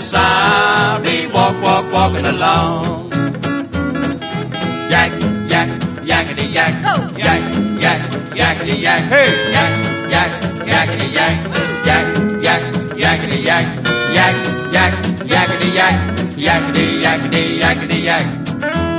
sorry, walking along. Yak, yak, yakety yak, yak, yak, yakety yak, hey, yak, yak, yakety yak, yak, yak, yakety yak, yak, yak, yakety yak, yakety, yakety, yakety yak.